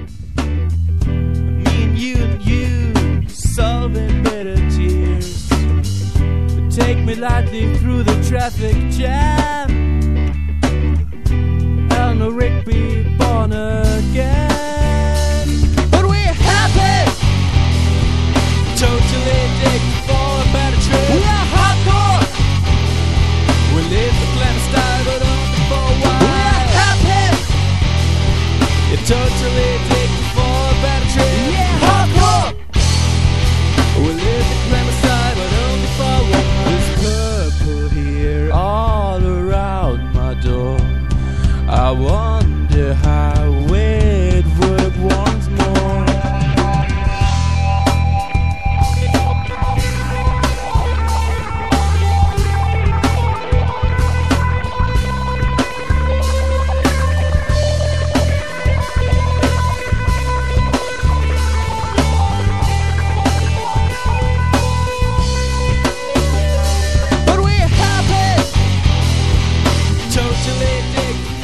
Me and you solving bitter tears. Take me lightly through the traffic jam. Eleanor Rigby born again. But we're happy, totally addicted for a better trip. We are hardcore. We live the glamour style, but only for a while. We are happy, you're totally addicted for a better trip. Yeah, hardcore. We live the glamour style, but only for a while. There's purple here all around my door. I wonder how it would once more. But we're happy, totally addicted